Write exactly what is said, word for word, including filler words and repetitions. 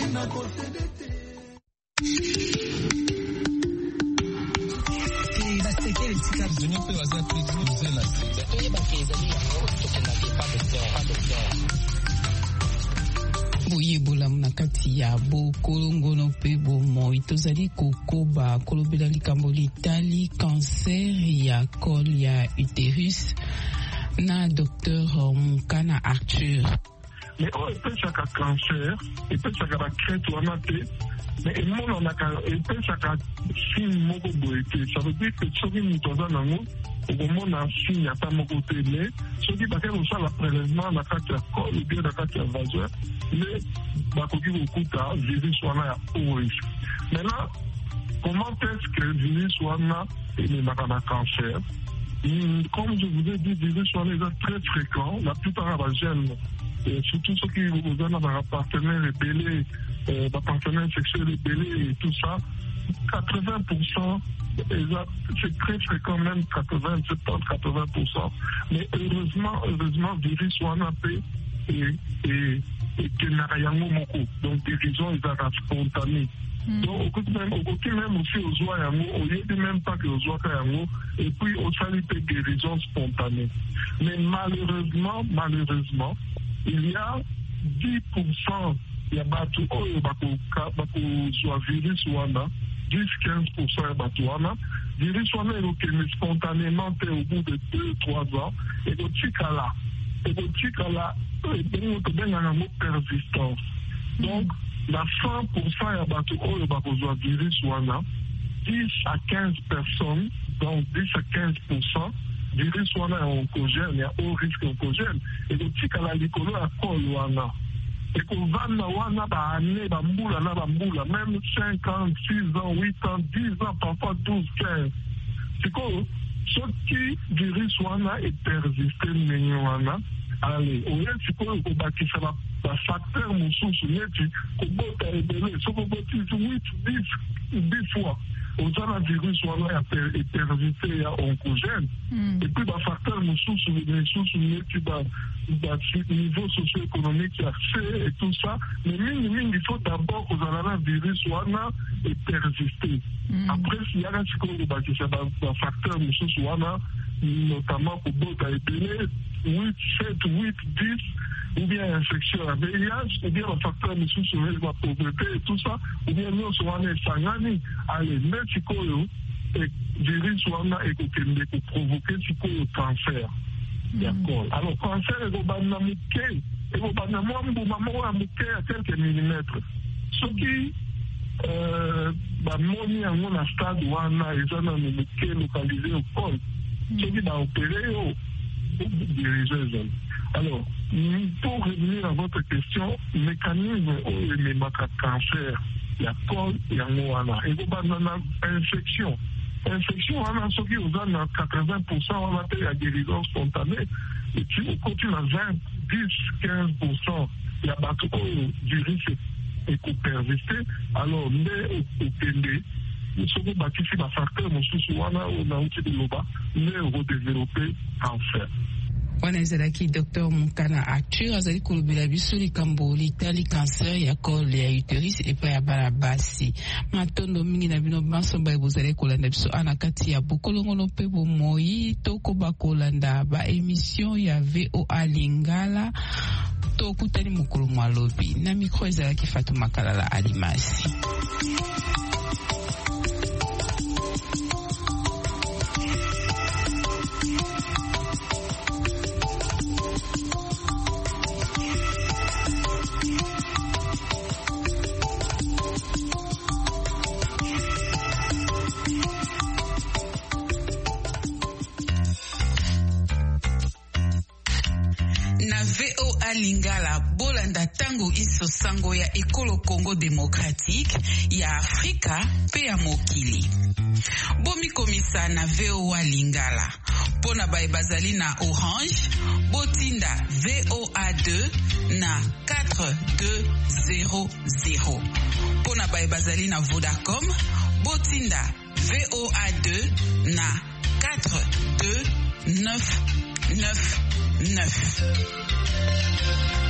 boyebola na kati ya bokolongono mpe bomoi tozali kokoba kolobela likambo litali cancer ya col ya utérus na docteur Mukana Arthur. Mais on peut chaque cancer, et peut chaque crête ou amaté, mais le monde en a et peut chaque signe moko boité. Ça veut dire que ceux qui nous donnent un mot, au moment un signe à pas moko télé, ceux qui battaient au sol la prélèvement la carte à col ou bien la carte à vaseur, mais bakoki beaucoup à virus soit là au risque. Maintenant, comment est-ce que le virus soit là et le cancer? Comme je vous ai dit, les virus sont très fréquents. La plupart des jeunes, et surtout ceux qui vous donnent des partenaires rebellés, des partenaires sexuels rebellés et tout ça, quatre-vingts pour cent, c'est très fréquent, même quatre-vingts, soixante-dix, quatre-vingts pour cent. Mais heureusement, heureusement, le virus soit là et et et qu'il n'y a rien moko. Donc, des raisons, ils sont spontanées. Donc, au côté même, au côté même aussi aux oies yango, au lieu de même pas que aux oies yango, et puis au salut des guérisons spontanées. Mais malheureusement, malheureusement, il y a dix pour cent il y a batu oyo bako bako soit virus wana, dix à quinze pour cent ya batu wana, virus wana est spontanément au bout de deux trois ans, et au tikala, et au tikala, et bien un mot persistance. Donc, la cent pour cent ya batu oyo bako soit virus wana, dix à quinze personnes, donc dix à quinze pour cent, virus wana est oncogène, il y a haut risque oncogène, et le tikala likolo ya kol wana. Et qu'on va wana ba année, ba mboula na ba mboula, même cinq ans, six ans, huit ans, dix ans, parfois douze, quinze. C'est quoi? Ce qui virus wana est persisté menye wana, allez, au lieu c'est quoi au baki ça va ba facteur mususu neti ko bota ebele, so ko boti huit, dix, dix fois. Aux autres virus wana est persisté ya oncogène. Et puis ba facteur mususu mususu neti ba niveau socio-économique accès et tout ça, mais il faut d'abord que le virus soit et persister. Mm. Après, s'il y a un facteur, notamment pour d'autres huit, sept, huit, dix, ou bien infection à V I H, ou bien un facteur sur la pauvreté et tout ça, ou bien nous sommes en Sangani, allez, mais si le virus soit et provoquer le cancer. D'accord. Alors, cancer est au bas de la mouquée, et au bas de la mouquée à quelques millimètres. Ce qui, euh, bah, moni à mon stade où on a, ils ont un mouquée localisé au col. Ce qui va opérer au diriger. Alors, pour revenir à votre question, le mécanisme où les cancer, il y a col, il y a moana, et au bas de la infection. Infection, on a ce qui aux a quatre-vingts pour cent, on a fait la guérison spontanée. Et puis, on continue à vingt, dix, quinze pour cent, il y a battu du risque et qu'on persiste. Alors, mais au P N D, nous sommes bâtis sur la facteur, nous sommes sur la on a outil de l'Oba, mais au redévelopper cancer. wana ezalaki docteur Mukana Arthur azali kolobela biso likambo litali cancer ya col ya utérus epai ya bana basi matondo mingi na bino banso bozali kolanda biso ana kati ya bokolongono mpe bomoi tokoba kolanda ba émission ya V O A Lingala tokutani mokolo mwalobi na micro ezalaki Fatuma Kalala Alimasi. V O A Lingala bolanda tango iso sango ya ekolo Congo démocratique ya Afrika pe ya mokili. Bomi komisa na V O A Lingala. Pona bae bazali na Orange, botinda V O A deux na quatre deux zéro zéro. Pona bae bazali na Vodacom, botinda V O A deux na quatre deux neuf neuf neuf.